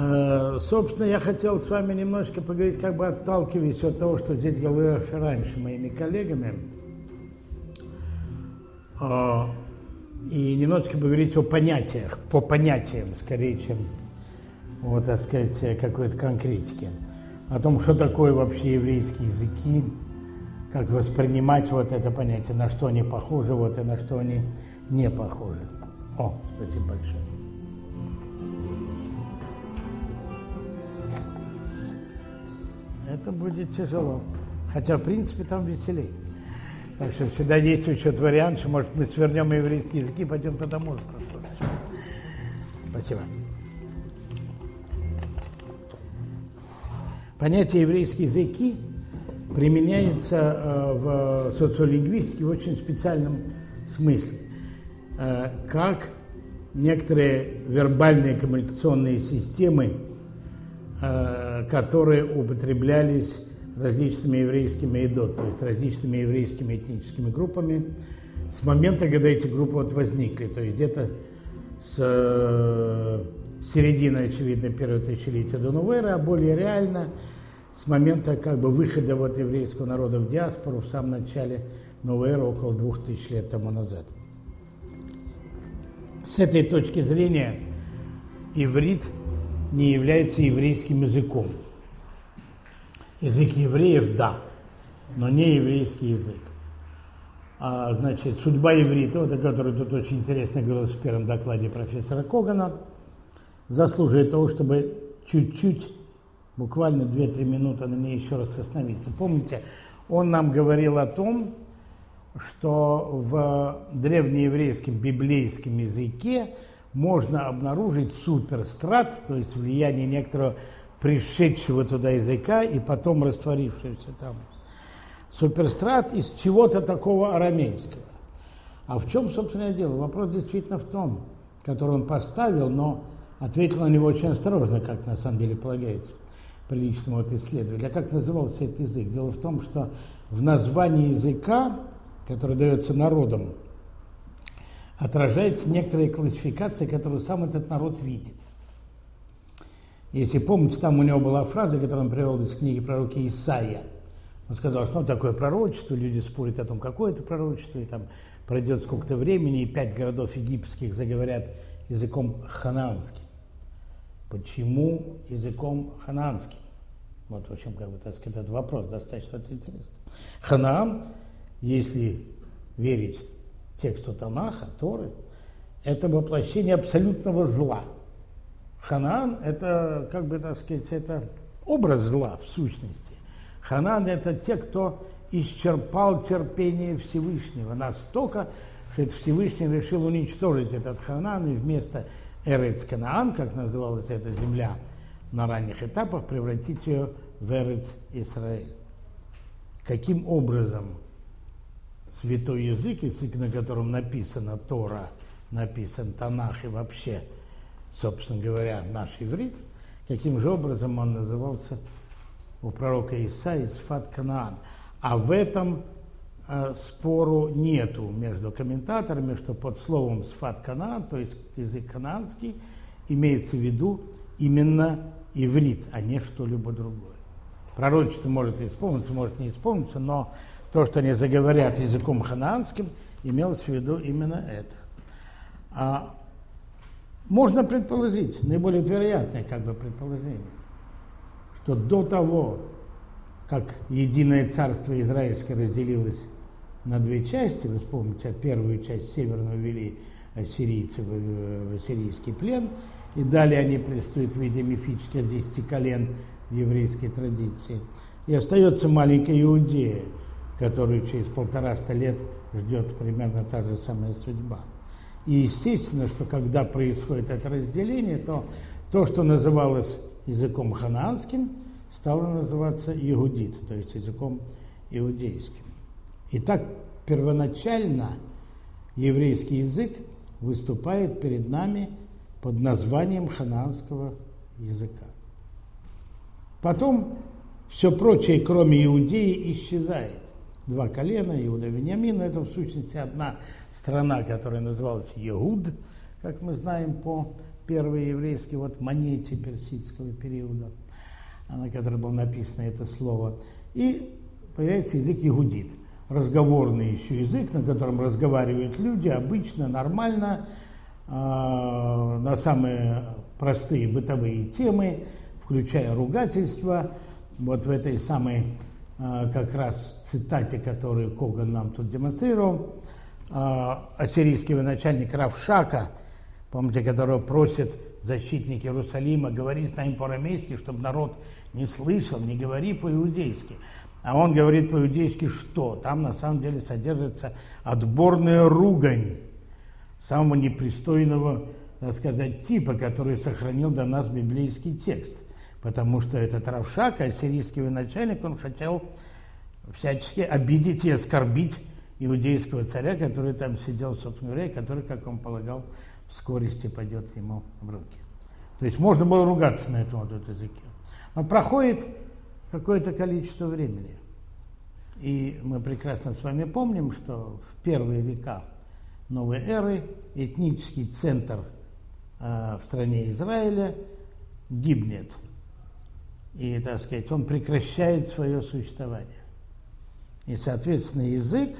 Собственно, я хотел с вами немножко поговорить, как бы отталкиваясь от того, что здесь говорилось раньше моими коллегами, и немножко поговорить о понятиях, по понятиям, скорее, чем, вот, так сказать, какой-то конкретики. О том, что такое вообще еврейские языки, как воспринимать вот это понятие, на что они похожи, вот, и на что они не похожи. Спасибо большое. Это будет тяжело. Хотя, в принципе, там веселее. Так что всегда действует еще вариант, что, может, мы свернем еврейские языки, пойдем тогда музыку слушать. Спасибо. Понятие еврейские языки применяется в социолингвистике в очень специальном смысле. Как некоторые вербальные коммуникационные системы, которые употреблялись различными еврейскими эдот, то есть различными еврейскими этническими группами с момента, когда эти группы вот возникли, то есть где-то с середины, очевидно, первого тысячелетия до новой эры, а более реально с момента как бы выхода вот еврейского народа в диаспору в самом начале новой эры, около 2000 лет тому назад. С этой точки зрения иврит не является еврейским языком. Язык евреев – да, но не еврейский язык. Значит, судьба иврита, вот о которой тут очень интересно говорилось в первом докладе профессора Когана, заслуживает того, чтобы чуть-чуть, буквально 2-3 минуты на ней еще раз остановиться. Помните, он нам говорил о том, что в древнееврейском библейском языке можно обнаружить суперстрат, то есть влияние некоторого пришедшего туда языка и потом растворившегося там. Суперстрат из чего-то такого арамейского. А в чем, собственно, дело? Вопрос действительно в том, который он поставил, но ответил на него очень осторожно, как на самом деле полагается приличному вот исследователю. А как назывался этот язык? Дело в том, что в названии языка, который дается народам, отражается некоторая классификация, которую сам этот народ видит. Если помните, там у него была фраза, которую он привел из книги пророка Исаия. Он сказал, что такое пророчество, люди спорят о том, какое это пророчество, и там пройдет сколько-то времени, и 5 городов египетских заговорят языком ханаанским. Почему языком ханаанским? Вот, в общем, как бы, так сказать, этот вопрос достаточно интересный. Ханаан, если верить тексту Танаха, Торы, это воплощение абсолютного зла. Ханаан – это, как бы, так сказать, это образ зла в сущности. Ханаан – это те, кто исчерпал терпение Всевышнего настолько, что это Всевышний решил уничтожить этот Ханаан и вместо Эрец Канаан, как называлась эта земля на ранних этапах, превратить ее в Эрец Исраэль. Каким образом святой язык, на котором написана Тора, написан Танах и вообще, собственно говоря, наш иврит, каким же образом он назывался у пророка Исаии Сфат Канаан. А в этом спору нету между комментаторами, что под словом Сфат Канаан, то есть язык канаанский, имеется в виду именно иврит, а не что-либо другое. Пророчество может исполниться, может не исполниться, но то, что они заговорят языком ханаанским, имелось в виду именно это. Можно предположить, наиболее вероятное как бы предположение, что до того, как единое царство израильское разделилось на 2 части, вы вспомните, первую часть северную ввели ассирийцы в ассирийский плен, и далее они предстают в виде мифических 10 колен в еврейской традиции. И остается маленькая Иудея, которую через 150 лет ждет примерно та же самая судьба. И естественно, что когда происходит это разделение, то, что называлось языком ханаанским, стало называться иудит, то есть языком иудейским. Итак, первоначально еврейский язык выступает перед нами под названием ханаанского языка. Потом все прочее, кроме Иудеи, исчезает. 2 колена, Иуда и Вениамин, но это в сущности одна страна, которая называлась Егуд, как мы знаем по первой еврейской монете персидского периода, на которой было написано это слово. И появляется язык егудит, разговорный еще язык, на котором разговаривают люди обычно, нормально, на самые простые бытовые темы, включая ругательства. Вот в этой самой как раз цитате, которую Коган нам тут демонстрировал, ассирийский военачальник Равшака, помните, которого просят защитники Иерусалима: говори с нами по-арамейски, чтобы народ не слышал, не говори по-иудейски. А он говорит по-иудейски что? Там на самом деле содержится отборная ругань самого непристойного, так сказать, типа, который сохранил до нас библейский текст. Потому что этот Равшак, ассирийский военачальник, он хотел всячески обидеть и оскорбить иудейского царя, который там сидел, собственно говоря, и который, как он полагал, в скорости пойдет ему в руки. То есть можно было ругаться на этом языке. Но проходит какое-то количество времени. И мы прекрасно с вами помним, что в первые века новой эры этнический центр в стране Израиля гибнет. И, так сказать, он прекращает свое существование. И, соответственно, язык,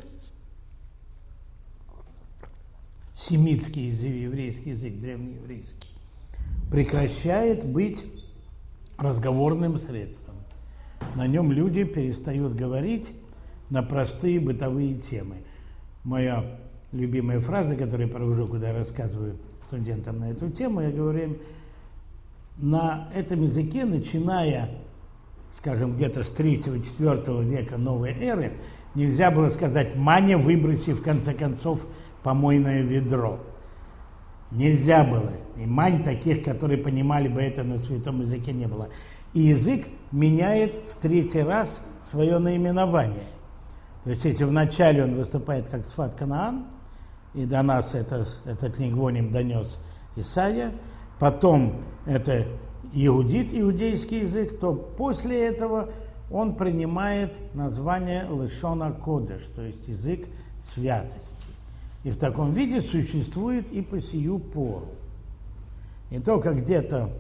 семитский еврейский язык, древнееврейский, прекращает быть разговорным средством. На нем люди перестают говорить на простые бытовые темы. Моя любимая фраза, которую я провожу, когда я рассказываю студентам на эту тему, я говорю им: на этом языке, начиная, скажем, где-то с 3-4 века новой эры, нельзя было сказать «Маня, выброси, в конце концов, помойное ведро». Нельзя было. И мань таких, которые понимали бы это на святом языке, не было. И язык меняет в 3-й раз свое наименование. То есть, если вначале он выступает как Сфат Канаан, и до нас этот лингвоним донес Исайя, потом это иудит, иудейский язык, то после этого он принимает название Лешона Кодеш, то есть язык святости. И в таком виде существует и по сию пору. И только где-то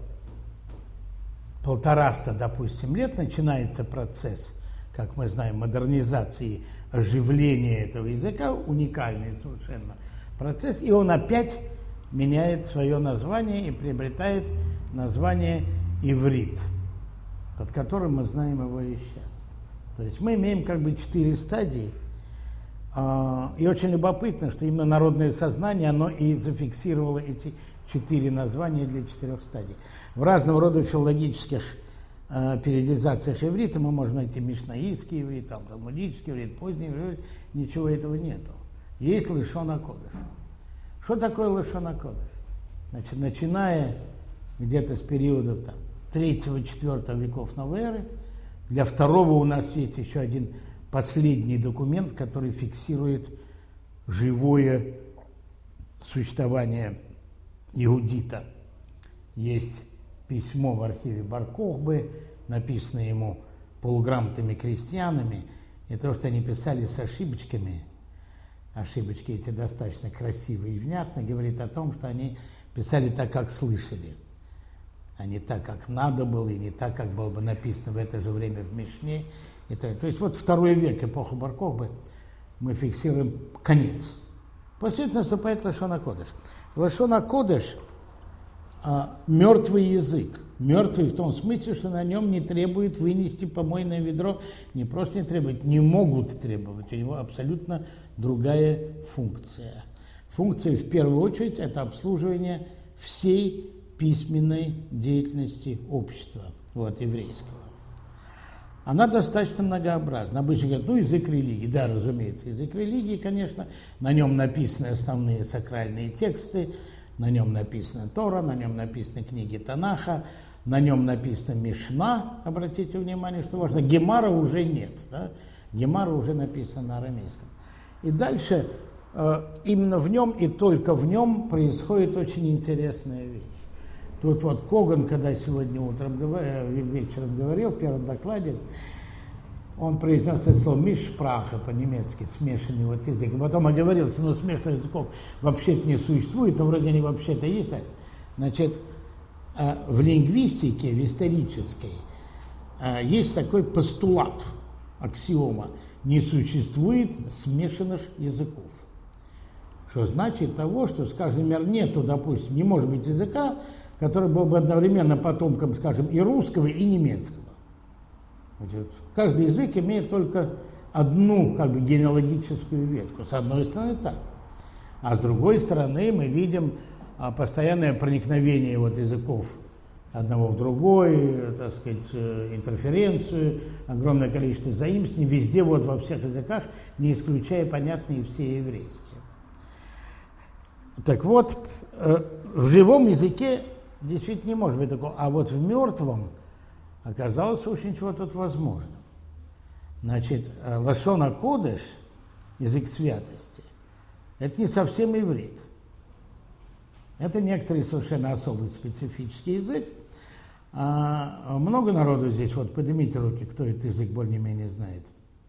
150, допустим, лет начинается процесс, как мы знаем, модернизации, оживления этого языка, уникальный совершенно процесс, и он опять меняет свое название и приобретает название иврит, под которым мы знаем его и сейчас. То есть мы имеем как бы 4 стадии, и очень любопытно, что именно народное сознание, оно и зафиксировало эти 4 названия для 4 стадий. В разного рода филологических периодизациях иврита мы можем найти мишнаистский иврит, талмудический иврит, поздний иврит, ничего этого нету. Есть лешон а-кодеш. Что такое лешон а-кодеш? Значит, начиная где-то с периода 3-4 веков новой эры, для второго у нас есть еще один последний документ, который фиксирует живое существование иудита. Есть письмо в архиве Бар-Кохбы, написанное ему полуграмотными крестьянами, и то, что они писали с ошибочками, ошибочки эти достаточно красивые и внятные, говорит о том, что они писали так, как слышали, а не так, как надо было, и не так, как было бы написано в это же время в Мишне. То есть вот 2 век, эпоха Бар-Кохбы, мы фиксируем конец. После этого наступает лешон а-кодеш. Лешон а-кодеш мертвый язык. Мертвый в том смысле, что на нем не требует вынести помойное ведро, не просто не требует, не могут требовать. У него абсолютно другая функция. Функция, в первую очередь, это обслуживание всей письменной деятельности общества, еврейского. Она достаточно многообразна. Обычно говорят, язык религии. Да, разумеется, язык религии, конечно, на нем написаны основные сакральные тексты, на нем написана Тора, на нем написаны книги Танаха, на нем написана Мишна, обратите внимание, что важно, Гемара уже нет, да? Гемара уже написана на арамейском. И дальше именно в нем и только в нем происходит очень интересная вещь. Тут Коган, когда сегодня вечером говорил в первом докладе, он произнес это слово «мишпраха» по-немецки, смешанный язык. И потом оговорился, смешанных языков вообще-то не существует, но вроде они вообще-то есть. Значит, в лингвистике, в исторической, есть такой постулат, аксиома: не существует смешанных языков. Что значит того, что, скажем, нету, допустим, не может быть языка, который был бы одновременно потомком, скажем, и русского, и немецкого. Значит, каждый язык имеет только одну, как бы, генеалогическую ветку. С одной стороны так. А с другой стороны мы видим постоянное проникновение вот языков одного в другой, так сказать, интерференцию, огромное количество заимствований, везде, вот во всех языках, не исключая, понятные все еврейские. Так вот, в живом языке действительно не может быть такого, а вот в мертвом оказалось очень чего тут возможно. Значит, лашон а-кодеш, язык святости, это не совсем иврит. Это некоторый совершенно особый специфический язык. Много народу здесь, вот поднимите руки, кто этот язык более-менее знает.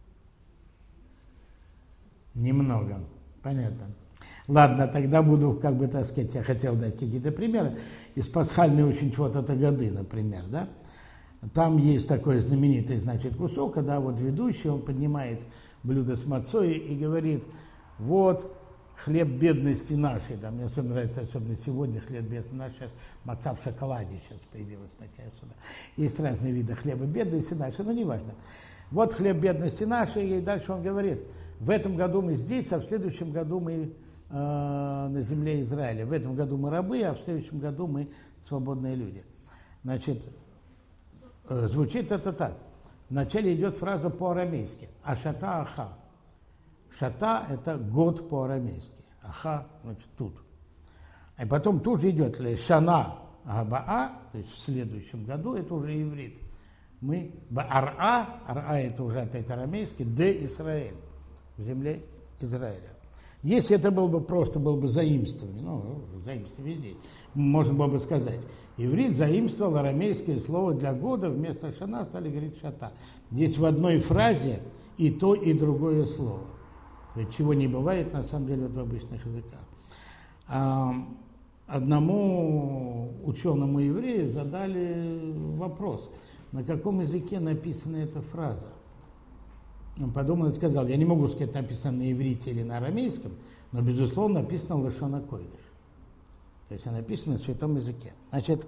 Немного, понятно. Ладно, тогда буду, как бы, так сказать, я хотел дать какие-то примеры. Из пасхальной очень чего-то годы, например, да. Там есть такой знаменитый, значит, кусок, когда вот ведущий, он поднимает блюдо с мацой и говорит: вот хлеб бедности нашей, да, мне особенно нравится, особенно сегодня хлеб бедности нашей, сейчас маца в шоколаде сейчас появилась такая сюда. Есть разные виды хлеба бедности нашей, но неважно. Вот хлеб бедности нашей, и дальше он говорит: в этом году мы здесь, а в следующем году мы на земле Израиля. В этом году мы рабы, а в следующем году мы свободные люди. Значит, звучит это так. Вначале идет фраза по-арамейски: ашата аха. Шата – это год по-арамейски. Аха – значит, тут. И потом тут же идет шана габаа, то есть в следующем году, это уже иврит. Мы ара это уже опять арамейский, де Исраэль, в земле Израиля. Если это было бы просто заимствование, заимствование везде, можно было бы сказать: иврит заимствовал арамейское слово для года, вместо шана стали говорить шата. Здесь в одной фразе и то, и другое слово. Чего не бывает, на самом деле, вот в обычных языках. Одному ученому еврею задали вопрос: на каком языке написана эта фраза? Он подумал и сказал: я не могу сказать, написано на иврите или на арамейском, но, безусловно, написано лашон а-койдеш. То есть она написана на святом языке. Значит,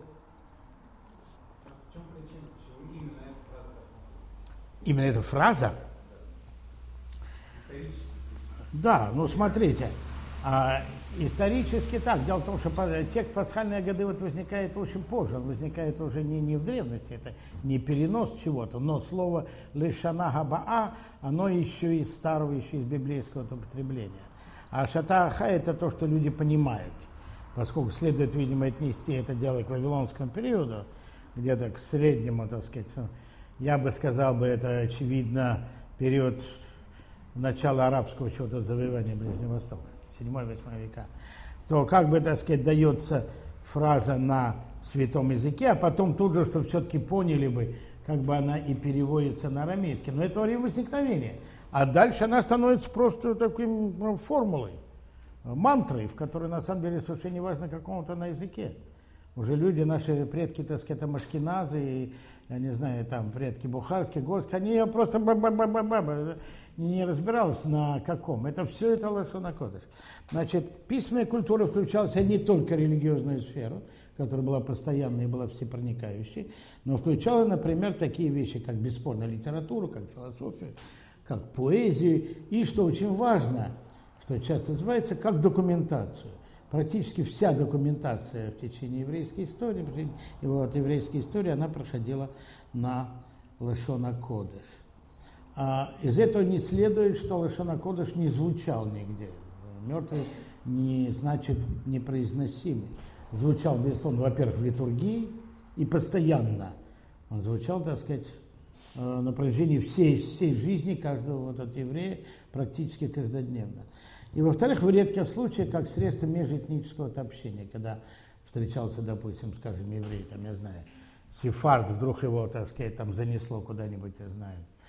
в чем причина, почему именно эта фраза? Именно эта фраза? Исторически. Да, смотрите, исторически так. Дело в том, что текст пасхальной годы вот возникает очень позже, он возникает уже не в древности, это не перенос чего-то, но слово лешана габаа, оно еще из старого, еще из библейского употребления. А шата аха – это то, что люди понимают, поскольку следует, видимо, отнести это дело к вавилонскому периоду, где-то к среднему, так сказать, я бы сказал, это, очевидно, период начала арабского чего-то завоевания Ближнего Востока, 7-8 века, то, как бы, так сказать, дается фраза на святом языке, а потом тут же, что все-таки поняли бы, как бы она и переводится на арамейский. Но это во время возникновения. А дальше она становится просто такой формулой, мантрой, в которой, на самом деле, совершенно не важно, какому-то на языке. Уже люди, наши предки, так сказать, там ашкеназы, и, я не знаю, там предки бухарские, горские, они просто не разбиралась на каком. Это все это лашон а-кодеш. Значит, письменная культура включалась не только религиозную сферу, которая была постоянной и была всепроникающей, но включала, например, такие вещи, как бесспорно литературу, как философию, как поэзию, и, что очень важно, что часто называется, как документацию. Практически вся документация в течение еврейской истории, и вот еврейская история, она проходила на лашон а-кодеш. Из этого не следует, что лашон а-кодеш не звучал нигде. Мертвый не значит непроизносимый. Звучал, безусловно, во-первых, в литургии и постоянно. Он звучал, так сказать, на протяжении всей жизни каждого вот от еврея практически каждодневно. И, во-вторых, в редких случаях, как средство межэтнического общения, когда встречался, допустим, скажем, еврей, там, я знаю, сефард, вдруг его, так сказать, там занесло куда-нибудь, я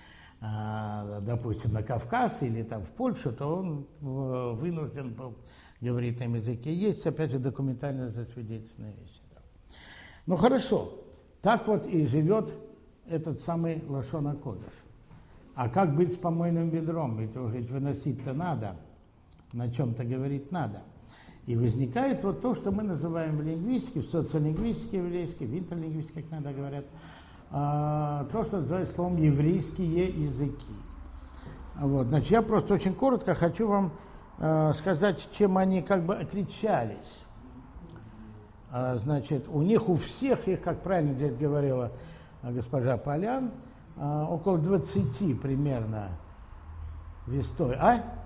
знаю, допустим, на Кавказ или там в Польшу, то он вынужден был говорит на этом языке. Есть, опять же, документально засвидетельственные вещи. Ну хорошо, так вот и живет этот самый лашон а-кодеш. А как быть с помойным ведром? Ведь уже выносить-то надо, на чем-то говорить надо. И возникает вот то, что мы называем в лингвистике, в социолингвистике еврейской, в интерлингвистике, как иногда говорят, то, что называется словом еврейские языки. Вот. Значит, я просто очень коротко хочу вам сказать, чем они как бы отличались. Значит, у них, у всех, их, как правильно здесь говорила госпожа Полян, около 20 примерно в истории.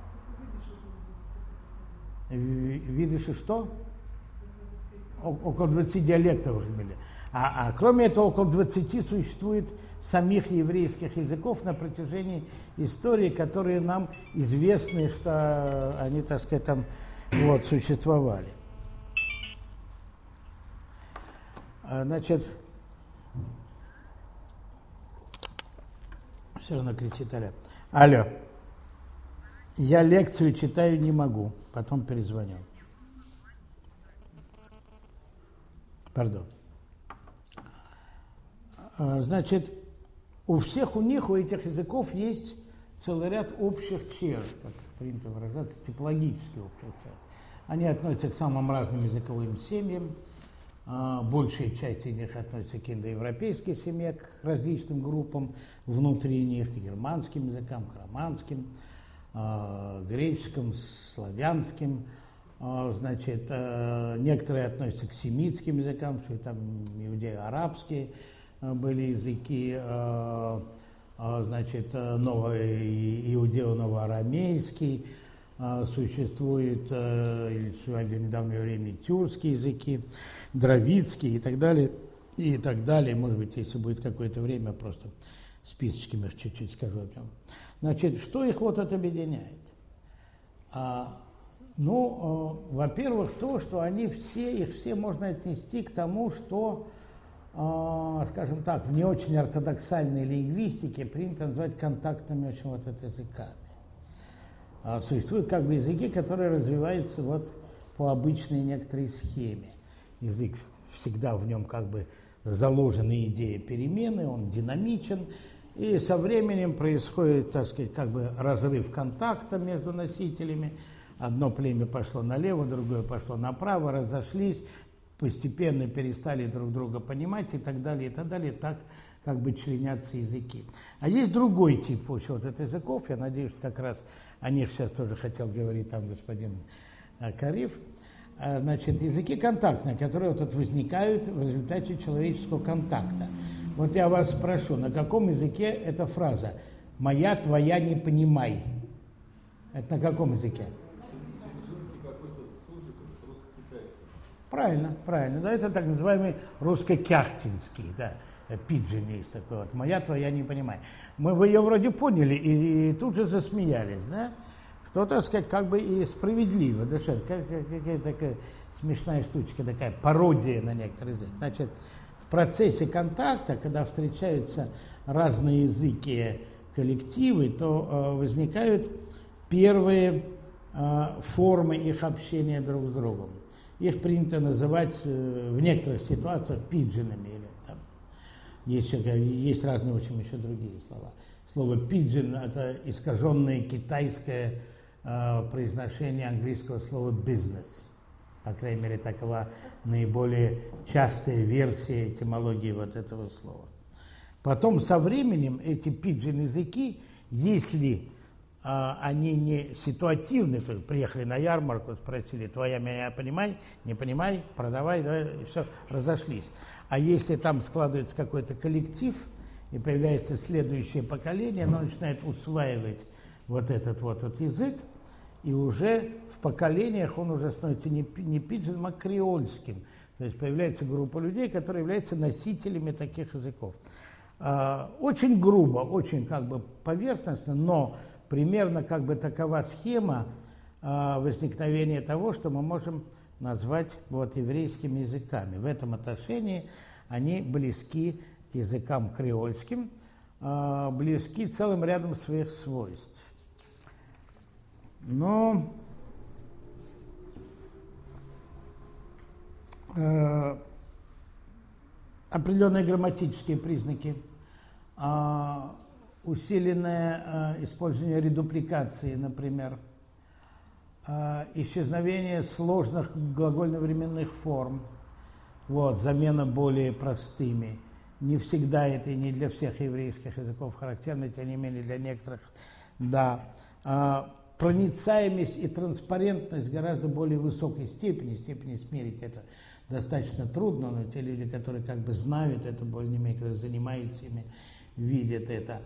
Видишь, что? Около 20 диалектов были. А кроме этого, около 20 существует самих еврейских языков на протяжении истории, которые нам известны, что они, так сказать, там вот, существовали. Значит, все равно кричит Аля. Алло, я лекцию читаю, не могу, потом перезвоню. Пардон. Значит, у всех у них, у этих языков есть целый ряд общих черт, как принято выражаться, типологически общих черт. Они относятся к самым разным языковым семьям. Большая часть из них относится к индоевропейской семье, к различным группам внутри них, к германским языкам, к романским, греческим, славянским. Значит, некоторые относятся к семитским языкам, что там иудео-арабские были языки, значит, иудео-новоарамейский, существует до недавнего времени тюркские языки, дравидские и так далее, и так далее. Может быть, если будет какое-то время, просто списочками их чуть-чуть скажу. Значит, что их вот это объединяет? Во-первых, то, что их все можно отнести к тому, что, скажем так, в не очень ортодоксальной лингвистике принято называть контактными очень вот это языками. Существуют как бы языки, которые развиваются вот по обычной некоторой схеме. Язык всегда в нем как бы заложена идея перемены, он динамичен, и со временем происходит, так сказать, как бы разрыв контакта между носителями. Одно племя пошло налево, другое пошло направо, разошлись, постепенно перестали друг друга понимать и так далее, так как бы членятся языки. А есть другой тип вот этого языков, я надеюсь, что как раз о них сейчас тоже хотел говорить там господин Кариф. Значит, языки контактные, которые вот возникают в результате человеческого контакта. Вот я вас спрошу, на каком языке эта фраза «моя, твоя, не понимай»? Это на каком языке? Правильно. Да, это так называемый русско-кяхтинский, да, пиджин есть такой вот. «Моя, твоя, не понимай». Мы ее вроде поняли и тут же засмеялись, да? Что, так сказать, как бы и справедливо. Да что, какая-то такая смешная штучка, такая пародия на некоторый язык. Значит, в процессе контакта, когда встречаются разные языки коллективы, то возникают первые формы их общения друг с другом. Их принято называть в некоторых ситуациях пиджинами или там есть разные, в общем, еще другие слова. Слово пиджин – это искаженное китайское произношение английского слова business. По крайней мере, такова наиболее частая версия этимологии вот этого слова. Потом со временем эти пиджин-языки, если они не ситуативны, то есть приехали на ярмарку, спросили, твоя меня понимай, не понимай, продавай, да, и все, разошлись. А если там складывается какой-то коллектив, и появляется следующее поколение, оно начинает усваивать вот этот язык, и уже в поколениях он уже становится не пиджином, а креольским. То есть появляется группа людей, которые являются носителями таких языков. Очень грубо, очень как бы поверхностно, но примерно как бы такова схема возникновения того, что мы можем назвать вот еврейскими языками. В этом отношении они близки к языкам креольским, близки целым рядом своих свойств. Но определенные грамматические признаки, усиленное использование редупликации, например, исчезновение сложных глагольно-временных форм, вот, замена более простыми. Не всегда это и не для всех еврейских языков характерно, тем не менее для некоторых, да. Проницаемость и транспарентность в гораздо более высокой степени смерить это достаточно трудно, но те люди, которые как бы знают это более-менее, которые занимаются ими, видят это.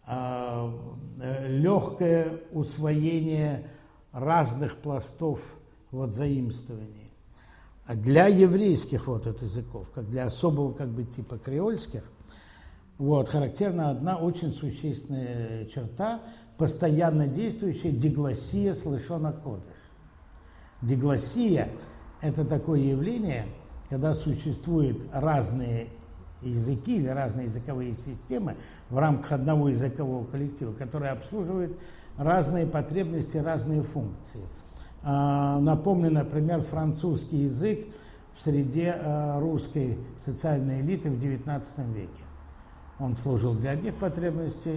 Легкое усвоение разных пластов вот, заимствований. А для еврейских вот, языков, как для особого как бы, типа креольских, вот, характерна одна очень существенная черта, постоянно действующая диглоссия с лашон а-кодеш. Диглоссия – это такое явление, когда существуют разные языки или разные языковые системы в рамках одного языкового коллектива, которые обслуживают разные потребности, разные функции. Напомню, например, французский язык в среде русской социальной элиты в XIX веке. Он служил для одних потребностей,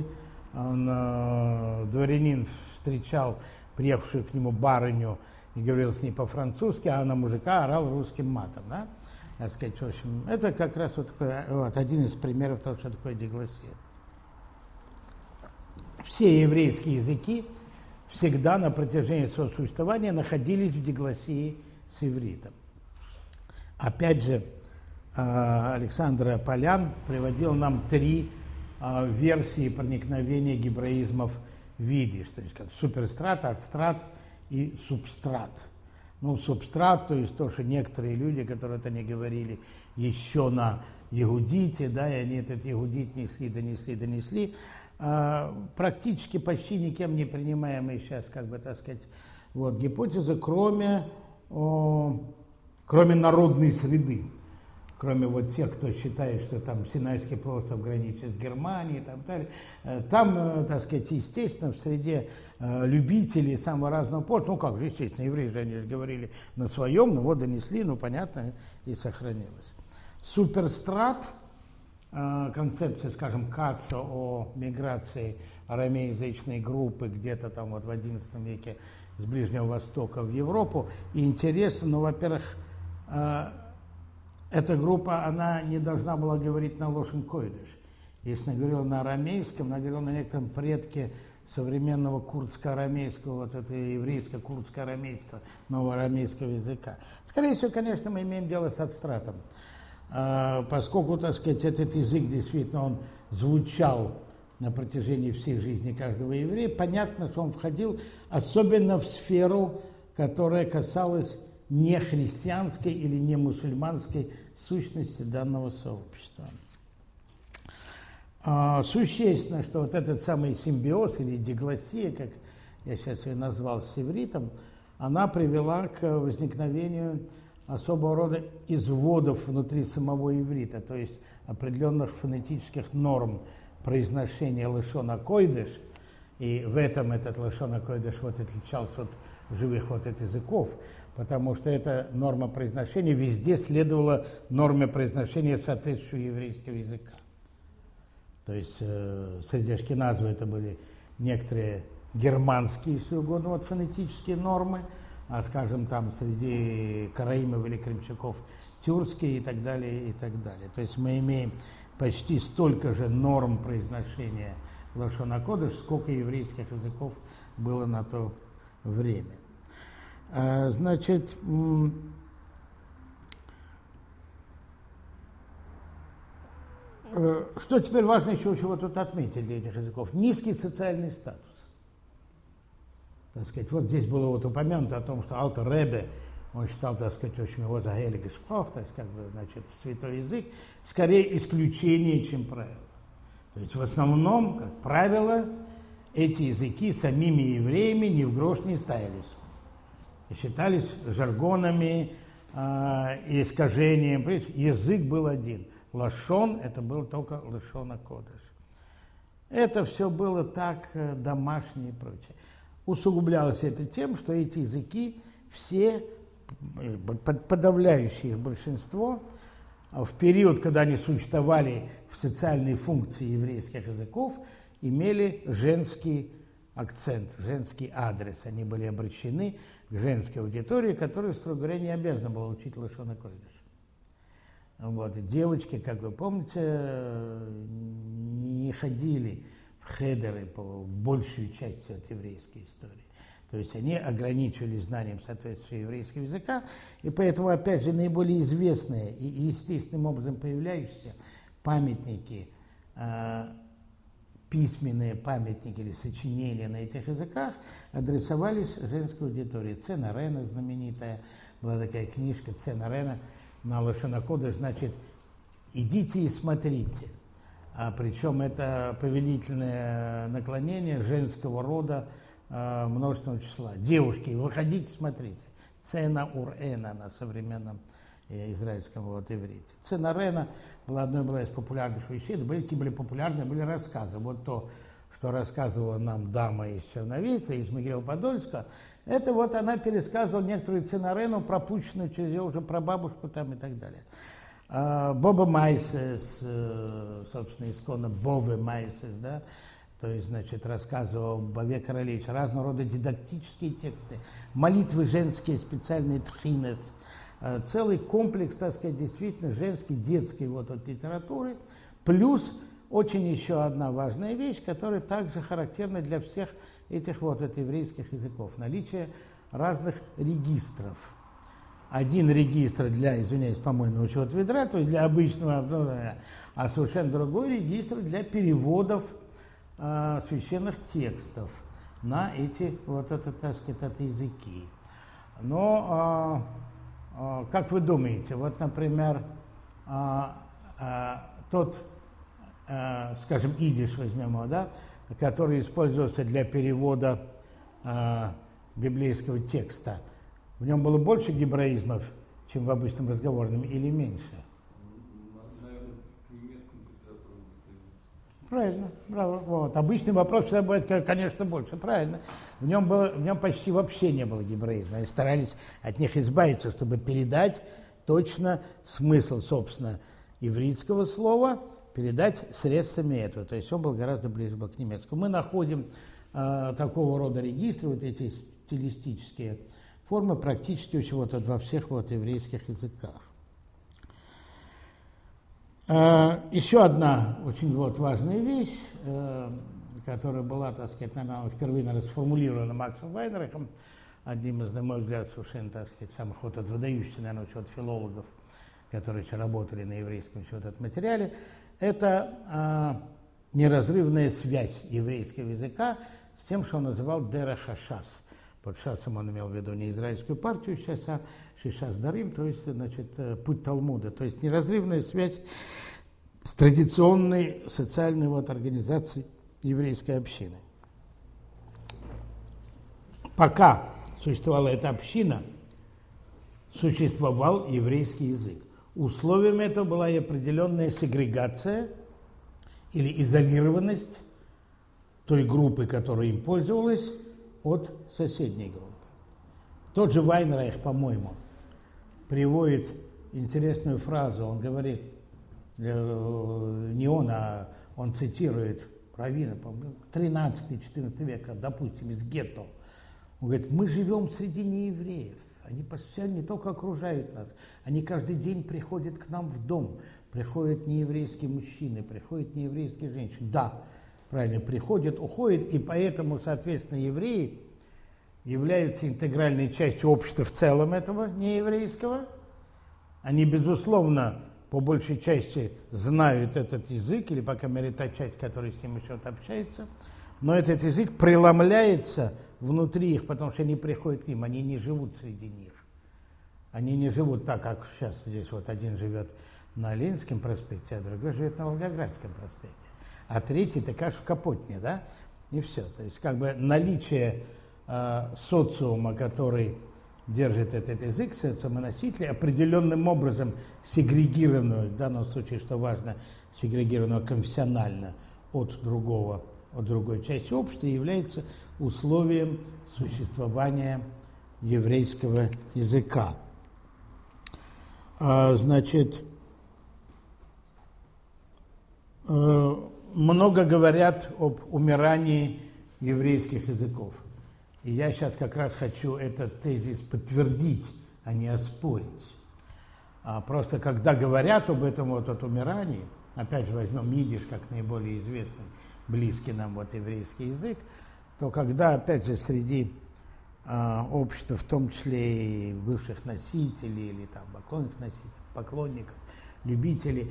дворянин встречал приехавшую к нему барыню и говорил с ней по-французски, а на мужика орал русским матом. Да? Так сказать, в общем, это как раз вот такой, вот, один из примеров того, что такое диглоссия. Все еврейские языки всегда на протяжении своего существования находились в диглоссии с ивритом. Опять же, Александр Аполян приводил нам 3 версии проникновения гебраизмов в идиш, то есть как суперстрат, адстрат и субстрат. Ну, субстрат, то есть то, что некоторые люди, которые это не говорили еще на егудите, да, и они этот егудит донесли, практически почти никем не принимаемые сейчас, как бы, так сказать, вот, гипотезы, кроме народной среды. Кроме вот тех, кто считает, что там Синайский полуостров граничит с Германией, там, так сказать, естественно, в среде любителей самого разного порта, ну как же, естественно, евреи же, они же говорили на своем, ну вот донесли, ну понятно, и сохранилось. Суперстрат, концепция, скажем, Каца о миграции арамеязычной группы где-то там вот в XI веке с Ближнего Востока в Европу, и интересно, ну, во-первых, эта группа, она не должна была говорить на лошен койдыш. Если она говорила на арамейском, она говорила на некотором предке современного курдско-арамейского, вот этого еврейско-курдско-арамейского, нового арамейского языка. Скорее всего, конечно, мы имеем дело с адстратом, поскольку, так сказать, этот язык действительно он звучал на протяжении всей жизни каждого еврея, понятно, что он входил особенно в сферу, которая касалась не христианской или не мусульманской сущности данного сообщества. Существенно, что вот этот самый симбиоз или диглоссия, как я сейчас ее назвал, с ивритом, она привела к возникновению особого рода изводов внутри самого иврита, то есть определенных фонетических норм произношения лашон а-койдеш, и в этом этот лашон а-койдеш вот отличался от живых вот этих языков, потому что эта норма произношения везде следовала норме произношения соответствующего еврейского языка. То есть среди ашкеназов это были некоторые германские, если угодно, вот фонетические нормы, а, скажем, там среди караимов или крымчаков тюркские и так далее, и так далее. То есть мы имеем почти столько же норм произношения лашон а-кодеш, сколько еврейских языков было на то время. Значит, что теперь важно еще чего тут отметить для этих языков? Низкий социальный статус. Так сказать, вот здесь было вот упомянуто о том, что Алтер Ребе, он считал, так сказать, очень его за гейлиге шпрох, то есть, как бы, значит, святой язык, скорее исключение, чем правило. То есть, в основном, как правило, эти языки самими евреями ни в грош не ставились. И считались жаргонами, искажением. Язык был один. Лашон – это был только лашон а-кодеш. Это все было так домашнее и прочее. Усугублялось это тем, что эти языки все подавляющее их большинство, в период, когда они существовали в социальной функции еврейских языков, имели женский акцент, женский адрес. Они были обращены к женской аудитории, которая, строго говоря, не обязана была учить лашон а-койдеш. Вот. И девочки, как вы помните, не ходили в хедеры по большую часть от еврейской истории. То есть они ограничивались знанием соответствующего еврейского языка, и поэтому, опять же, наиболее известные и естественным образом появляющиеся памятники, письменные памятники или сочинения на этих языках адресовались женской аудитории. Цена Рена знаменитая, была такая книжка Цена Рена на лашон а-койдеш, значит, идите и смотрите. Причем это повелительное наклонение женского рода множественного числа. Девушки, выходите, смотрите. Цена Ур-Эна на современном израильском иврите. Цена Рена была одной из популярных вещей. Это были популярные рассказы. Вот то, что рассказывала нам дама из Черновицы, из Могилева-Подольска, это вот она пересказывала некоторую Цена Рену, пропущенную через ее уже прабабушку там и так далее. Боба Майсес, собственно, исконно Бове Майсес, да, то есть, значит, рассказывал Бове Королевич, разного рода дидактические тексты, молитвы женские, специальные тхинес, целый комплекс, так сказать, действительно женской, детской вот литературы, плюс очень еще одна важная вещь, которая также характерна для всех этих еврейских языков, наличие разных регистров. Один регистр для, извиняюсь, помойного учета ведра, то есть для обычного, а совершенно другой регистр для переводов священных текстов на эти так сказать, языки. Но, как вы думаете, вот, например, тот, скажем, идиш возьмем его, да, который использовался для перевода библейского текста, в нем было больше гебраизмов, чем в обычном разговорном, или меньше? Наверное, к немецкому литературному. Правильно, браво. Вот. Обычный вопрос всегда будет, конечно, больше. Правильно. В нем почти вообще не было гебраизма. Они старались от них избавиться, чтобы передать точно смысл, собственно, ивритского слова, передать средствами этого. То есть он был гораздо ближе к немецкому. Мы находим такого рода регистры, вот эти стилистические формы, практически во всех еврейских языках. Еще одна очень важная вещь, которая была, так сказать, наверное, впервые сформулирована Максом Вайнрахом, одним из, на мой взгляд, совершенно, так сказать, самых выдающихся, наверное, филологов, которые еще работали на еврейском материале, это неразрывная связь еврейского языка с тем, что он называл дерех ха-шас. Под шасом он имел в виду не израильскую партию сейчас, а шишас дарим, то есть, значит, путь Талмуда. То есть неразрывная связь с традиционной социальной организацией еврейской общины. Пока существовала эта община, существовал еврейский язык. Условием этого была и определенная сегрегация или изолированность той группы, которая им пользовалась, от соседней группы. Тот же Вайнрайх, по-моему, приводит интересную фразу. Он говорит, не он, а он цитирует раввина, по-моему, 13-14 века, допустим, из гетто. Он говорит, мы живем среди неевреев. Они постоянно не только окружают нас, они каждый день приходят к нам в дом. Приходят нееврейские мужчины, приходят нееврейские женщины. Да, правильно, приходят, уходят, и поэтому, соответственно, евреи являются интегральной частью общества в целом этого нееврейского. Они, безусловно, по большей части знают этот язык, или, по крайней мере, та часть, которая с ним еще общается, но этот язык преломляется внутри их, потому что они приходят к ним, они не живут среди них. Они не живут так, как сейчас здесь один живет на Ленинском проспекте, а другой живет на Волгоградском проспекте. А третий так аж в Капотне, да, и все. То есть наличие социума, который держит этот язык, социума носителей, определенным образом сегрегированного, в данном случае, что важно, сегрегированного конфессионально от другой части общества, является условием существования еврейского языка. Значит, много говорят об умирании еврейских языков. И я сейчас как раз хочу этот тезис подтвердить, а не оспорить. Просто когда говорят об этом вот от умирании, опять же возьмем идиш как наиболее известный, близкий нам вот еврейский язык, то когда, опять же, среди общества, в том числе и бывших носителей или там поклонников, любителей,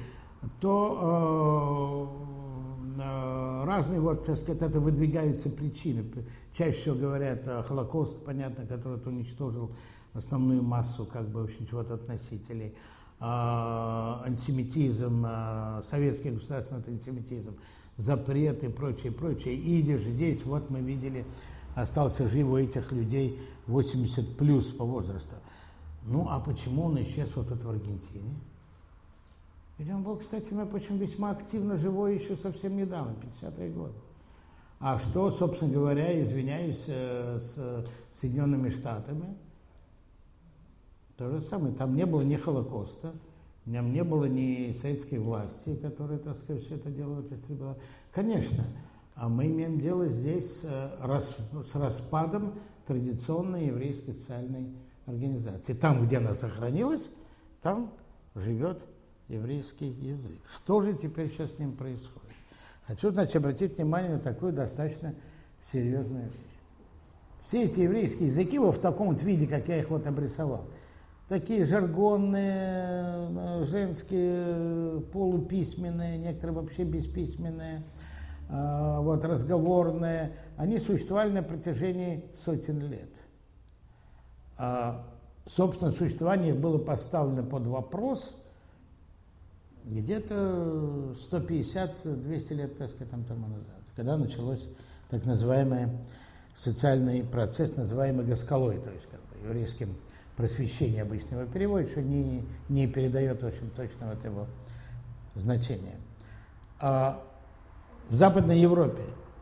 то разные, вот, так сказать, это выдвигаются причины. Чаще всего говорят Холокост, понятно, который уничтожил основную массу, как бы, в общем, вот от носителей, антисемитизм, советский государственный антисемитизм, запреты и прочее, прочее. Идиш здесь, вот мы видели, остался жив у этих людей 80 плюс по возрасту. Ну, а почему он исчез вот это в Аргентине? Ведь он был, кстати, между прочим, весьма активно живой еще совсем недавно, 50-е годы. А что, собственно говоря, извиняюсь, с Соединенными Штатами? То же самое. Там не было ни Холокоста, там не было ни советской власти, которая, так сказать, все это дело вот истребила. Конечно, а мы имеем дело здесь с распадом традиционной еврейской социальной организации. Там, где она сохранилась, там живет еврейский язык. Что же теперь сейчас с ним происходит? Хочу, значит, обратить внимание на такую достаточно серьезную вещь. Все эти еврейские языки вот в таком вот виде, как я их вот обрисовал, такие жаргонные, женские, полуписьменные, некоторые вообще бесписьменные, вот, разговорные, они существовали на протяжении сотен лет. Собственно, существование их было поставлено под вопрос где-то 150-200 лет, так сказать, тому назад, когда началось так называемый социальный процесс, называемый гаскалой, то есть как бы еврейским просвещение обычно его переводит, что не передает, в общем, точно вот его значения. В Западной Европе,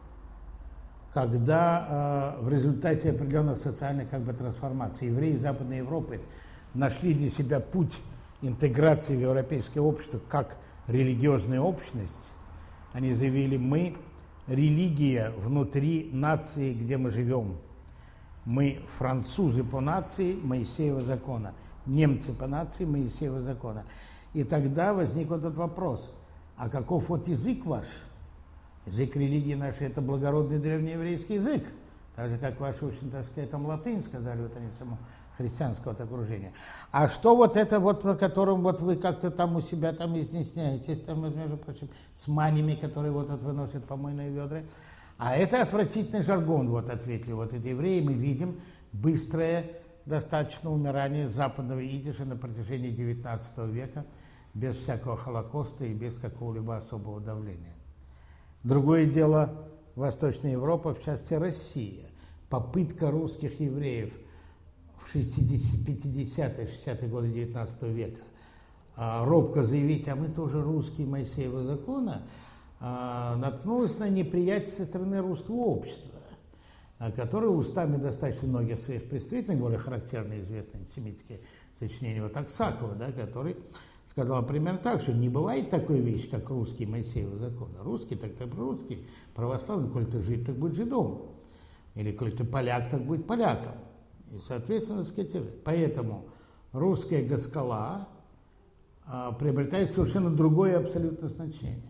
когда в результате определенных социальных как бы трансформаций евреи Западной Европы нашли для себя путь интеграции в европейское общество как религиозная общность, они заявили: мы религия внутри нации, где мы живем. Мы французы по нации Моисеева закона, немцы по нации Моисеева закона. И тогда возник вот этот вопрос: а каков вот язык ваш? Язык религии нашей – это благородный древнееврейский язык, так же, как ваши, в общем, так сказать, там латынь, сказали вот они само христианского окружения. А что вот это вот, на котором вот вы как-то там у себя там изъясняетесь, там, между прочим, с манями, которые вот выносят помойные ведра? А это отвратительный жаргон, вот ответили вот эти евреи. Мы видим быстрое достаточно умирание западного идиша на протяжении XIX века, без всякого Холокоста и без какого-либо особого давления. Другое дело Восточная Европа, в частности Россия. Попытка русских евреев в 50-е, 60-е годы XIX века робко заявить: а мы тоже русские Моисеева закона, наткнулась на неприятие со стороны русского общества, которое устами достаточно многих своих представителей, более характерно известные антисемитские сочинения вот Аксакова, да, который сказал примерно так, что не бывает такой вещи, как русский Моисеева закон. Русский, так русский, православный, коль ты жид, так будет жидом. Или коль ты поляк, так будет поляком. И, соответственно, так сказать, поэтому русская гаскала приобретает совершенно другое абсолютно значение.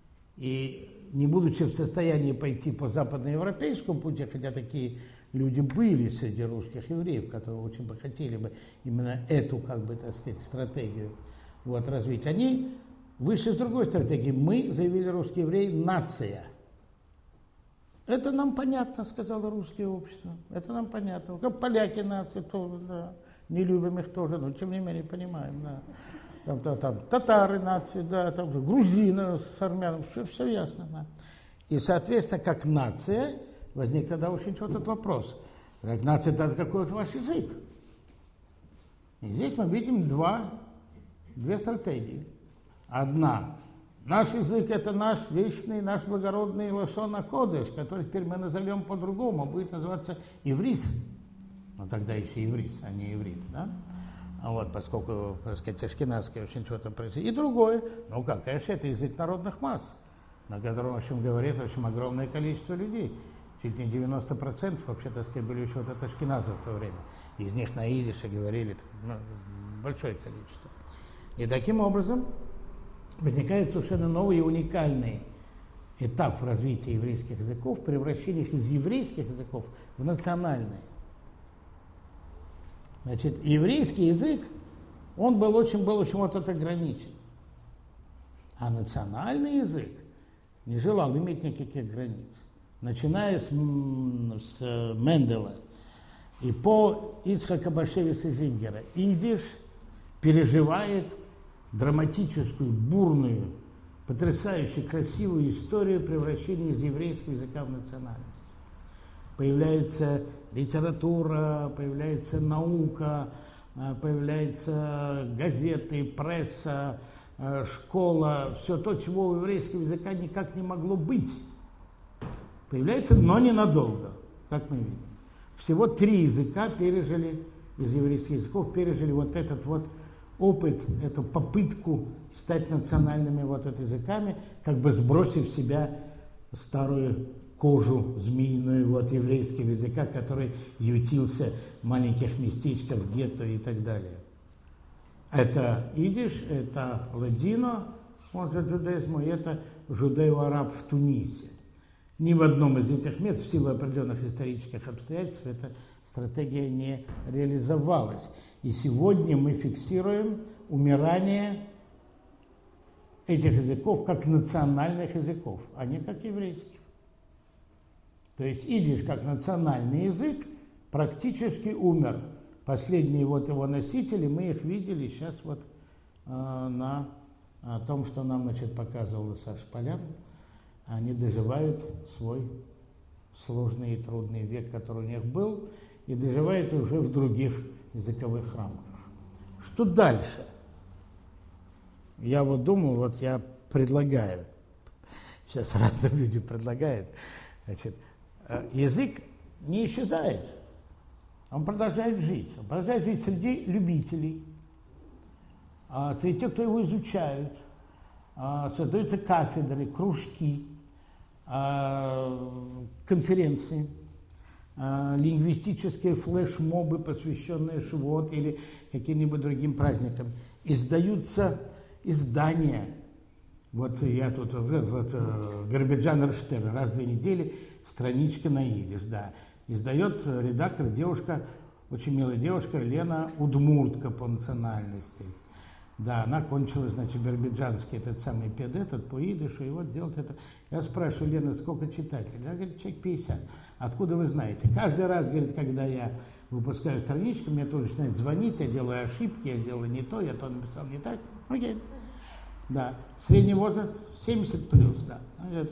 И не будучи в состоянии пойти по западноевропейскому пути, хотя такие люди были среди русских евреев, которые очень бы хотели бы именно эту, как бы, так сказать, стратегию вот развить, они вышли с другой стратегии. Мы, заявили русские евреи, нация. Это нам понятно, сказало русское общество. Это нам понятно. Как поляки нация тоже, да. Не любим их тоже, но тем не менее понимаем, да. Там татары нации, да, там грузины с армянами, все ясно, да. И, соответственно, как нация, возник тогда очень этот вопрос. Как нация, тогда какой вот ваш язык? И здесь мы видим две стратегии. Одна. Наш язык – это наш вечный, наш благородный лашон а-кодеш, который теперь мы назовем по-другому, будет называться иврит. но тогда еще еврей, а не иврит, да? Вот, поскольку, так сказать, ашкеназский очень что-то происходит. И другое, ну как, конечно, это язык народных масс, на котором, в общем, говорит, в общем, огромное количество людей. Чуть не 90% вообще, так сказать, были еще вот от ашкеназов в то время. Из них на идише говорили большое количество. И таким образом возникает совершенно новый и уникальный этап в развитии еврейских языков, превращение их из еврейских языков в национальные. Значит, еврейский язык, он был очень вот это ограничен. А национальный язык не желал иметь никаких границ. Начиная с Менделя и по Ицхака Башевица Зингера, идиш переживает драматическую, бурную, потрясающую, красивую историю превращения из еврейского языка в национальность. Появляется литература, появляется наука, появляется газеты, пресса, школа, все то, чего у еврейского языка никак не могло быть. Появляется, но ненадолго, как мы видим. Всего 3 языка пережили, из еврейских языков пережили вот этот вот опыт, эту попытку стать национальными вот это языками, как бы сбросив с себя старую кожу змеиную вот еврейского языка, который ютился в маленьких местечках, в гетто и так далее. Это идиш, это ладино, он же джудаизм, и это жудео-араб в Тунисе. Ни в одном из этих мест в силу определенных исторических обстоятельств эта стратегия не реализовалась. И сегодня мы фиксируем умирание этих языков как национальных языков, а не как еврейских. То есть идиш как национальный язык практически умер. Последние вот его носители, мы их видели сейчас вот на том, что нам, значит, показывал Саша Полян. Они доживают свой сложный и трудный век, который у них был, и доживают уже в других языковых рамках. Что дальше? Я вот думаю, вот я предлагаю, сейчас разные люди предлагают, значит, язык не исчезает, он продолжает жить. Он продолжает жить среди любителей, среди тех, кто его изучают. Создаются кафедры, кружки, конференции, лингвистические флешмобы, посвященные Шивот или каким-нибудь другим праздникам. Издаются издания. Вот я тут, Биробиджан Эрштерн, раз в 2 недели страничка на идиш, да. Издает редактор, девушка, очень милая девушка, Лена Удмуртка по национальности. Да, она кончила, значит, биробиджанский этот самый пед, этот по идишу, и вот делает это. Я спрашиваю, Лена, сколько читателей? Она говорит, человек 50. Откуда вы знаете? Каждый раз, говорит, когда я выпускаю страничку, мне тоже начинают звонить, я делаю ошибки, я делаю не то, я то написал не так. Окей. Да. Средний возраст 70 плюс, да. Она говорит,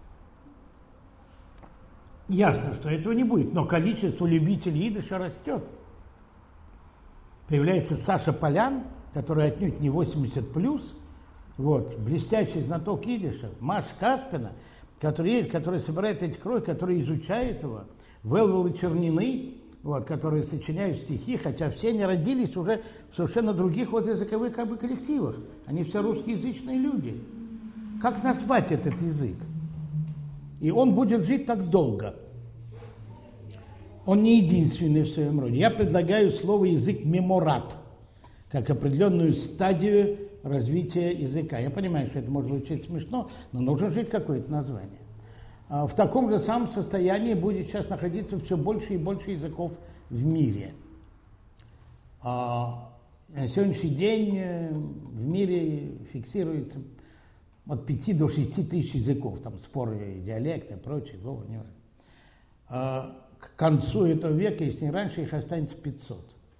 ясно, что этого не будет, но количество любителей идиша растет. Появляется Саша Полян, который отнюдь не 80 плюс, вот, блестящий знаток идиша, Маш Каспина, который собирает эти кровь, который изучает его, Велвел и Чернины, вот, которые сочиняют стихи, хотя все они родились уже в совершенно других вот языковых как бы коллективах. Они все русскоязычные люди. Как назвать этот язык? И он будет жить так долго. Он не единственный в своем роде. Я предлагаю слово язык меморат, как определенную стадию развития языка. Я понимаю, что это может звучать смешно, но нужно жить какое-то название. В таком же самом состоянии будет сейчас находиться все больше и больше языков в мире. На сегодняшний день в мире фиксируется от 5 до 6 тысяч языков, там споры, диалекты и прочее, говор, не важно. К концу этого века, если не раньше, их останется 500.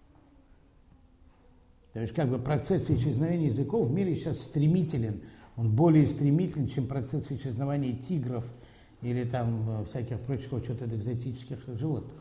То есть как бы процесс исчезновения языков в мире сейчас стремителен. Он более стремителен, чем процесс исчезновения тигров или там всяких прочих что-то экзотических животных.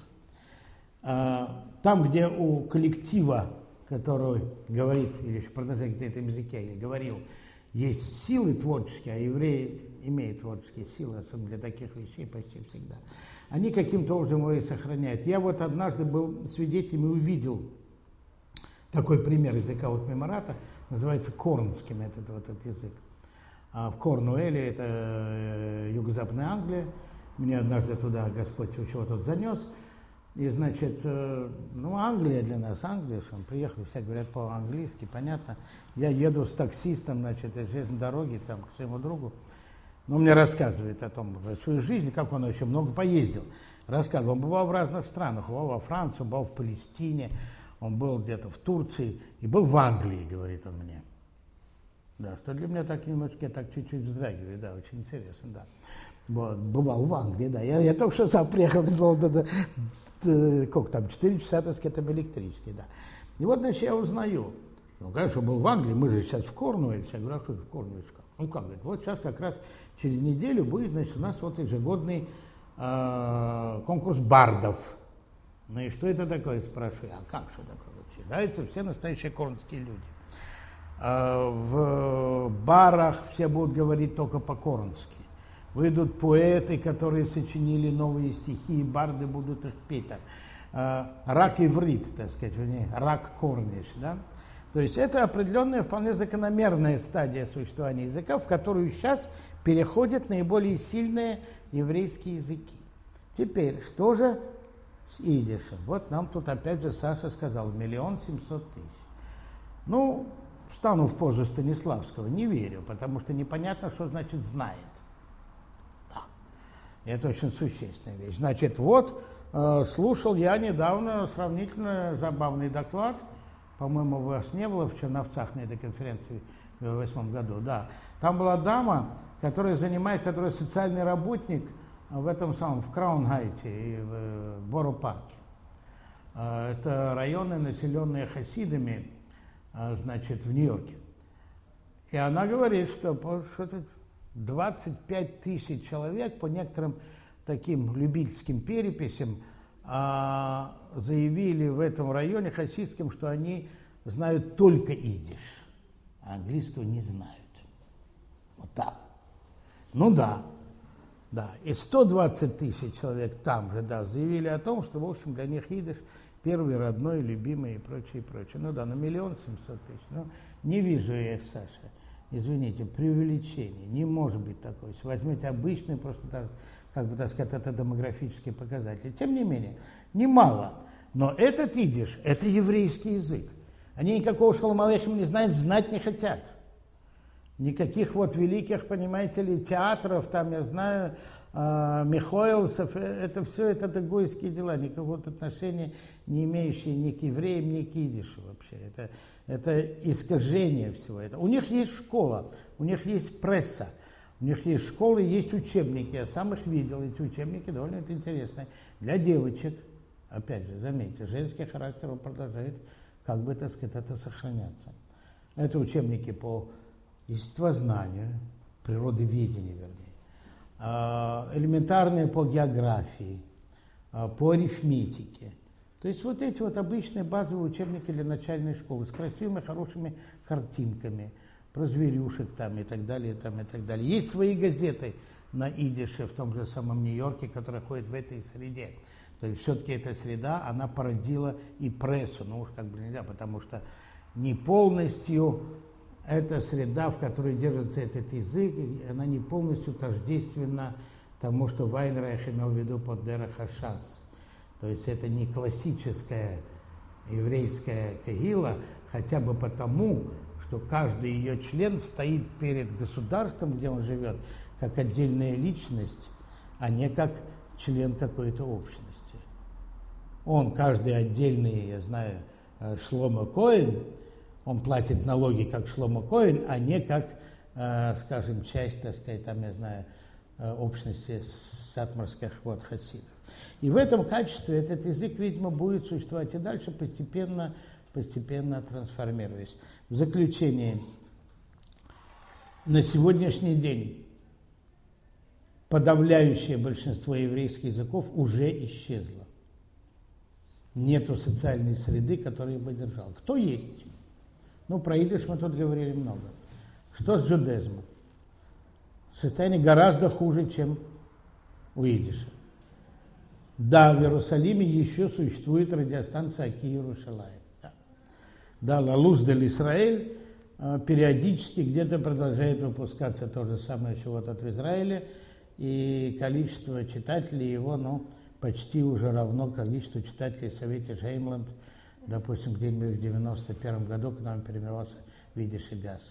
Там, где у коллектива, который говорит или продолжает на этом языке, или говорил, есть силы творческие, а евреи имеют творческие силы, особенно для таких вещей почти всегда. Они каким-то образом его и сохраняют. Я вот однажды был свидетелем и увидел такой пример языка от Мемората, называется корнским этот язык. В Корнуэле, это юго-западная Англия, меня однажды туда Господь чего тут занес. И, значит, Англия для нас, Англия, что мы приехали, все говорят по-английски, понятно. Я еду с таксистом, значит, из железной дороги там, к своему другу. Он мне рассказывает о том, о своей жизни, как он очень много поездил. Рассказывал, он бывал в разных странах, бывал во Франции, бывал в Палестине, он был где-то в Турции и был в Англии, говорит он мне. Да, что для меня так немножко, я так чуть-чуть вздрагиваю, да, очень интересно, да. Вот, бывал в Англии, да. Я только что сам приехал из Лондона, сколько там, 4 часа, так сказать, там электрички, да. И вот, значит, я узнаю, конечно, был в Англии, мы же сейчас в Корнуэле, я говорю, а что это в Корнуэле? Как, говорит, вот сейчас как раз через неделю будет, значит, у нас вот ежегодный конкурс бардов. Ну и что это такое, спрашиваю, а как, что такое? Вот съезжаются все настоящие корнские люди. В барах все будут говорить только по-корнски. Выйдут поэты, которые сочинили новые стихи, и барды будут их петь. Рак иврит, так сказать, рак корниш, да? То есть это определенная, вполне закономерная стадия существования языка, в которую сейчас переходят наиболее сильные еврейские языки. Теперь, что же с идишем? Вот нам тут опять же Саша сказал, 1 700 000. Встану в позу Станиславского, не верю, потому что непонятно, что значит «знает». Да. Это очень существенная вещь. Значит, вот слушал я недавно сравнительно забавный доклад, по-моему, у вас не было в Черновцах на этой конференции в 2008 году, да. Там была дама, которая социальный работник в этом самом, в Краун-Гайте и в Боро-парке. Это районы, населенные хасидами, значит, в Нью-Йорке. И она говорит, что 25 000 человек по некоторым таким любительским переписям заявили в этом районе хасидским, что они знают только идиш, а английского не знают. Вот так. Ну да. Да. И 120 000 человек там же, да, заявили о том, что, в общем, для них идиш первый, родной, любимый и прочее, и прочее. Ну да, 1 700 000. Ну, не вижу я их, Саша. Извините, преувеличение. Не может быть такое. Если возьмете обычный, просто так, как бы, так сказать, это демографические показатели. Тем не менее, немало. Но этот идиш, это еврейский язык. Они никакого шалом алейхим не знают, знать не хотят. Никаких вот великих, понимаете ли, театров, там, я знаю, Михоэлсов, это все это гойские дела, никакого отношения не имеющие ни к евреям, ни к идишу вообще. Это искажение всего этого. У них есть школа, у них есть пресса, у них есть школы, есть учебники. Я сам их видел, эти учебники довольно интересные. Для девочек, опять же, заметьте, женский характер, он продолжает, как бы, так сказать, это сохраняться. Это учебники по естествознанию, природоведению, вернее, элементарные по географии, по арифметике. То есть вот эти вот обычные базовые учебники для начальной школы с красивыми, хорошими картинками, про зверюшек там и так далее, там и так далее. Есть свои газеты на идише в том же самом Нью-Йорке, которые ходят в этой среде. То есть все-таки эта среда, она породила и прессу, ну уж как бы нельзя, потому что не полностью эта среда, в которой держится этот язык, она не полностью тождественна тому, что Вайнрайх имел в виду под Дерех ха-Шас. То есть это не классическая еврейская кагила, хотя бы потому, что каждый ее член стоит перед государством, где он живет, как отдельная личность, а не как член какой-то общности. Он, каждый отдельный, я знаю, Шломо Коэн, он платит налоги как Шломо Коэн, а не как, скажем, часть, так сказать, там, я знаю, общности сатмарских вот хасидов. И в этом качестве этот язык, видимо, будет существовать и дальше, постепенно трансформируясь. В заключение, на сегодняшний день подавляющее большинство еврейских языков уже исчезло. Нету социальной среды, которая бы держала. Кто есть? Ну, про идиш мы тут говорили много. Что с джудаизмом? состояние гораздо хуже, чем у идиша. Да, в Иерусалиме еще существует радиостанция «Аки Иерушалаим». Да, «Ла Луз дель Исраэль» периодически где-то продолжает выпускаться то же самое, что вот в Израиле, и количество читателей его, почти уже равно количеству читателей в Совете Шеймланд, допустим, где-нибудь в 91 году, когда он переименовался в «Идиш и Газ».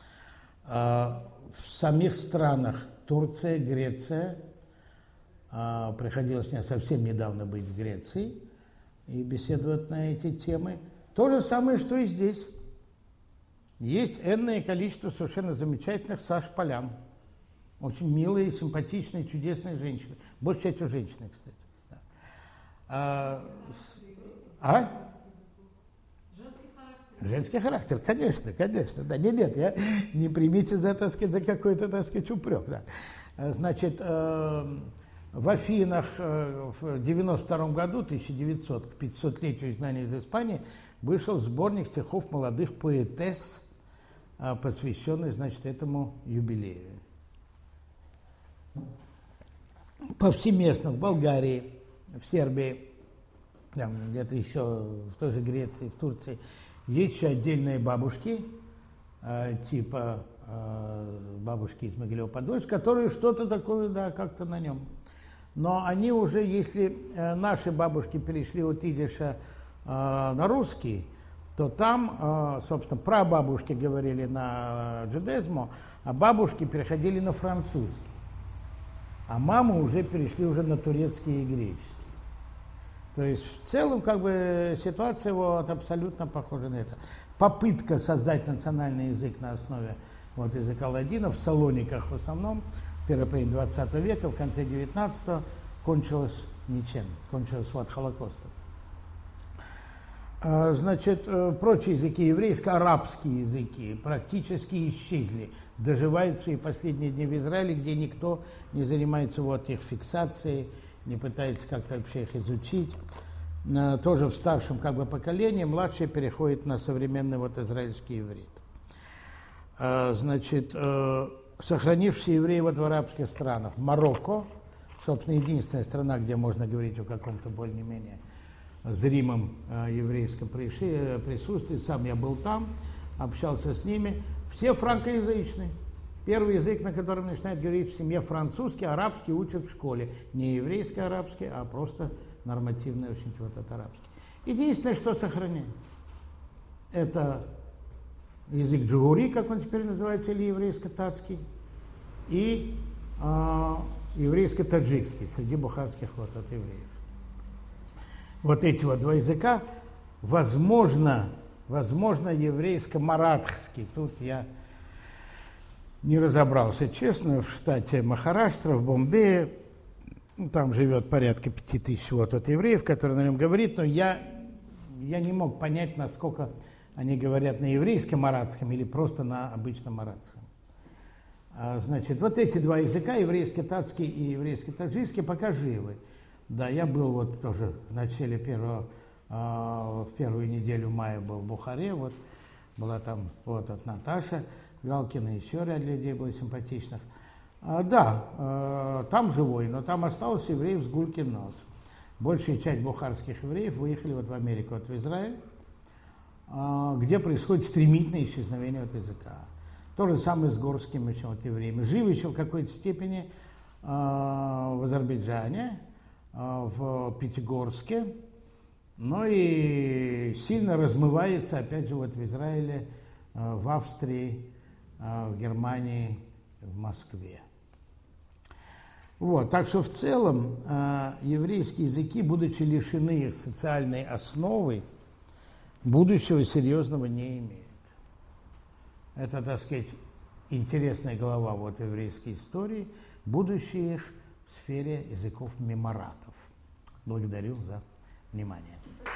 В самих странах Турция, Греция, приходилось мне совсем недавно быть в Греции и беседовать на эти темы, то же самое, что и здесь. Есть энное количество совершенно замечательных Саш Полян. Очень милые, симпатичные, чудесные женщины. Большая часть женщины, кстати. Да. Женский характер, конечно, конечно. Да, нет, я не примите за какой-то, упрек. Да. Значит, в Афинах в 92 году, 1900, к 500-летию изгнания из Испании, вышел сборник стихов молодых поэтесс, посвященный, значит, этому юбилею. Повсеместно в Болгарии, в Сербии, где-то еще в той же Греции, в Турции, есть еще отдельные бабушки, типа бабушки из Могилева-Подольска, которые что-то такое, да, как-то на нем. Но они уже, если наши бабушки перешли от идиша на русский, то там, собственно, прабабушки говорили на джудезмо, а бабушки переходили на французский. А мамы уже перешли уже на турецкий и греческий. То есть в целом ситуация вот абсолютно похожа на это. Попытка создать национальный язык на основе языка ладинов в Салониках в основном, в первой половине 20 века, в конце 19-го, кончилась ничем, кончилась Холокостом. Значит, прочие языки, еврейско-арабские языки практически исчезли, доживают свои последние дни в Израиле, где никто не занимается их фиксацией, не пытается как-то вообще их изучить. Тоже в старшем поколении, младшие переходят на современный израильский иврит. Значит, сохранившиеся евреи в арабских странах. Марокко, собственно, единственная страна, где можно говорить о каком-то более-менее зримом еврейском присутствии. Сам я был там, общался с ними. Все франкоязычные. Первый язык, на котором начинают говорить в семье, французский, арабский учат в школе. Не еврейский арабский, а просто нормативный очень этот арабский. Единственное, что сохраняется, это язык джугури, как он теперь называется, или еврейско-татский, и еврейско-таджикский, среди бухарских евреев. Вот эти два языка, возможно, еврейско-маратхский. Тут я не разобрался, честно, в штате Махараштра, в Бомбее, там живет порядка 5000 евреев, которые на нем говорят, но я не мог понять, насколько они говорят на еврейском маратском или просто на обычном маратском. Значит, вот эти два языка, еврейский-татский и еврейский-таджикский, пока живы. Да, я был тоже в начале в первую неделю мая был в Бухаре, была там Наташа Галкина, еще ряд людей было симпатичных. Там живой, но там осталось евреев с гулькин нос. Большая часть бухарских евреев выехали в Америку, в Израиль, где происходит стремительное исчезновение языка. То же самое с горским евреями. Живы еще в какой-то степени в Азербайджане, в Пятигорске, но и сильно размывается, опять же, в Израиле, в Австрии, в Германии, в Москве. Так что в целом еврейские языки, будучи лишены их социальной основы, будущего серьезного не имеют. Это, так сказать, интересная глава еврейской истории, будущее их в сфере языков меморатов. Благодарю за внимание.